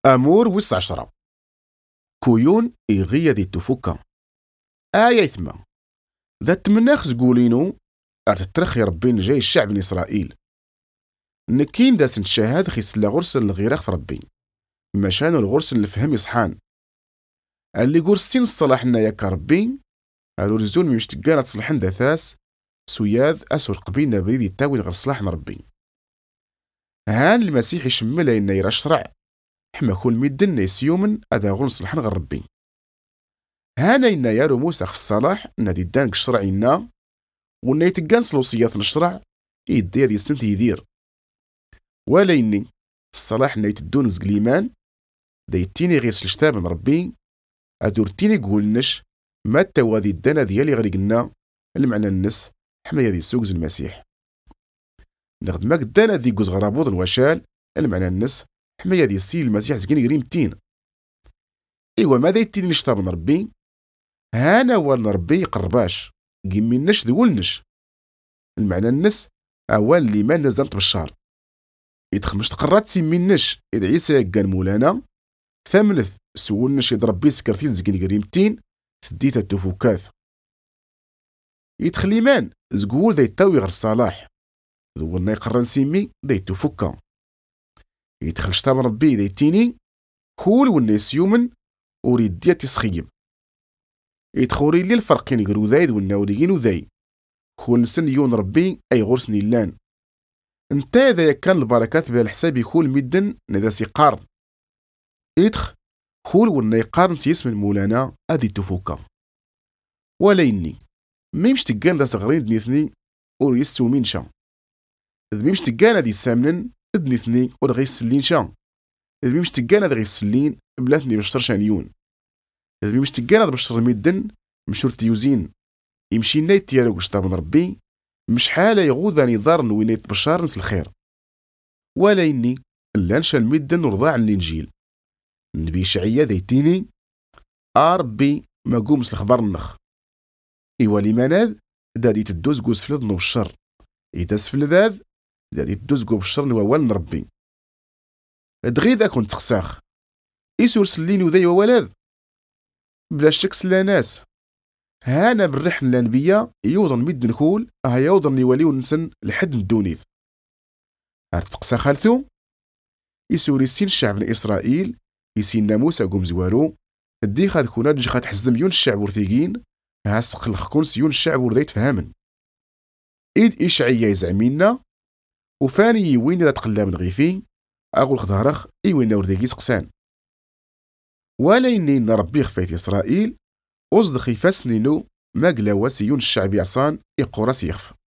أمور ويس 10 كويون إغيا دي تفكا آية ثما ذات مناخ زقولينو أرتترخي ربين جاي الشعب من إسرائيل نكين دا سنتشاهد خيس لا غرس الغيراخ في ربي مشان الغرس اللي فهم يصحان اللي قرستين الصلاحنا يا كربي قالوا رزون مش تقانا تصلحن داثاس سوياذ أسور قبينا بريد يتاوي غير صلاحنا ربي هان المسيح يشمل إنا يرشرع حما كون ميدن يسيومن أدا غون صلحن غير ربي هانا إنا يارو موسى في الصلاح نادي دانك شرعينا وإنا يتقان سلوصيات نشرع يدير يسنت يدير ولا إني الصلاح إنا يتدون زقليمان دا يتيني غير سلشتاب من ربي أدور تيني قولنش ما التوادي الدانا ديالي غريقنا المعنى النس حما يدي سوقز المسيح نغد ما قدانا دي قوز غرابوض الوشال المعنى النس حما يدي السي المسيح زقين قريم تين إيوا ماذا يتيني نشتاب من ربي هانا والنا ربي يقرباش قيمي النش دولنش المعنى النس أول اللي ما نزلت بالشهر يدخمش تقرات سيمي النش إذا عيسى قال مولانا ثامنث سولنش يد ربي سكرتين زقين قريمتين ثديت التفوكاث يدخل مان زقول ذا يتاوي غير الصلاح ذولنا يقرن سيمي ذا يتفكا يدخل شتاب ربي ذا يتيني كول والناس يومن وريد ديات يسخيم يدخوري لي الفرقين يقرو ذايد والناوريين وذاي كول نسن يون ربي أي غرسني اللان انت إذا كان البركات بالحساب يكون مدن نذا سيقار يدخ كول والنا يقارن سيسم المولانا أدي تفوكا ولا إني ميمش تقان دا صغرين دنيثني اور يستو مين شا إذ ميمش تقان دي سامنن دنيثني اور غي السلين شا إذ ميمش تقان دا غي السلين بلاتني بشتر شانيون إذ ميمش تقان دا بشتر ميدن مشور تيوزين يمشي نايت تيارو قشطاب من ربي مش حالة يغوذاني ضارن وينيت بشار نس الخير ولا إني اللانشا الميدن ورضاع الإنجيل النبي شعية ذيتيني ربي ما قومس الخبر النخ إيوا لماناد دادي تدوز قوز فلذ نو بالشر إذا سفلذاذ دادي تدوز قو بالشر نوال نربي دغيدا كنت تقساخ إيسور سلين وذي وولاذ بلا شك سلا ناس هانا بالرحن الأنبياء يوضن ميد نكول يوضن يوليو نسن لحد ندونيث تقسا خالتو إيسور يسين الشعب من إسرائيل يسين ناموس قوم زوارو الدي خاد كونا نجي خاد حزم يون الشعب ورثيقين هاسق الخكون سيون الشعب ورديت فهامن إيد إشعيا يزعمينا وفاني وين لا تقلا من غيفي أقول خضهرخ إي وين ورديقي سقسان ولا إني نربي خفايت إسرائيل أصدق يفاسنينو ما قلا وسيون الشعب يعصان يقورس يخف